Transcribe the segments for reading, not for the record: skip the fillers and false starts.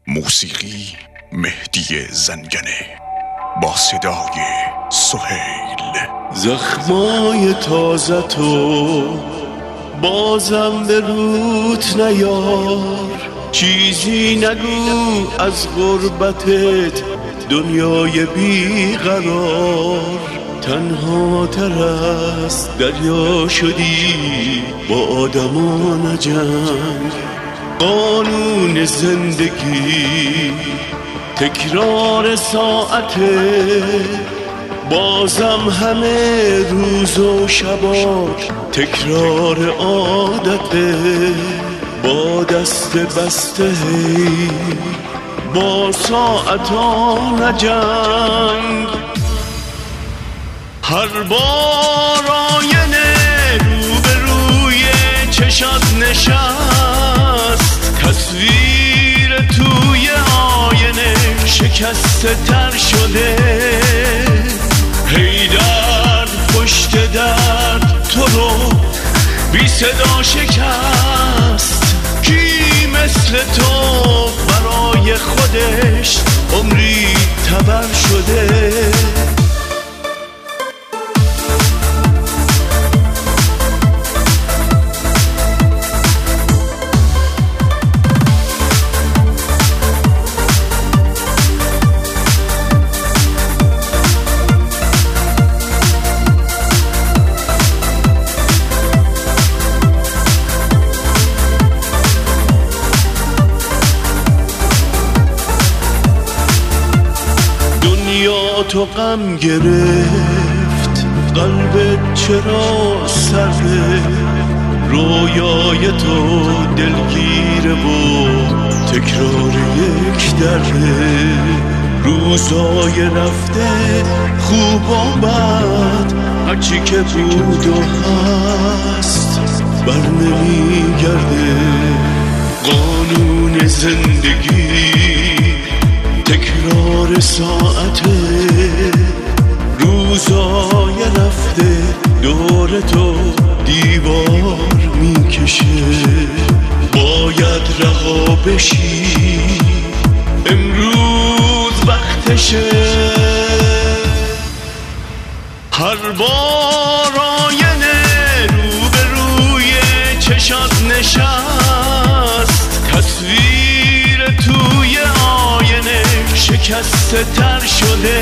موسیقی مهدی زنگنه با صدای سهیل. زخمای تازه تو بازم به روت نیار، چیزی نگو از غربتت دنیای بیقرار. تنها تر از دریا شدی با آدمان جنگ، قانون زندگی تکرار ساعته، بازم همه روز و شبات تکرار عادته. با دست بسته با ساعتان جنگ، هر بار آینه روبروی چشات نشست، تصویر توی آینه شکسته تر شده. هی درد پشت درد تو رو بی صدا شکست. کی مثل تو برای خودش عمری تبر شده؟ تو غم گرفت قلبت چرا سرده؟ رویای تو دلگیره و تکرار یک درده. روزای رفته خوب و بد هرچی که بود و هست بر نمیگرده. قانون زندگی تکرار ساعته، روزای رفته دور تو دیوار میکشه. باید رها بشی امروز وقتشه. هر بار آینه روبروی چشات نشست، تصویر توی آینه شکسته تر شده.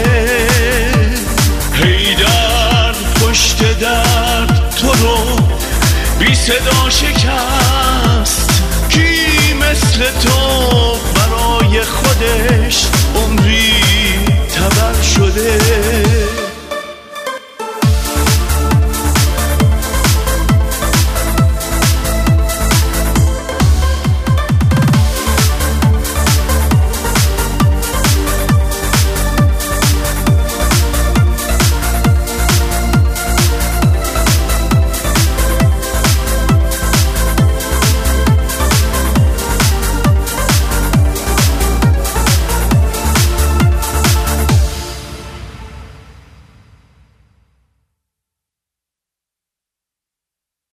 هی درد پشت درد تو رو بی صدا شکست. کی مثل تو برای خودش عمری تبر شده؟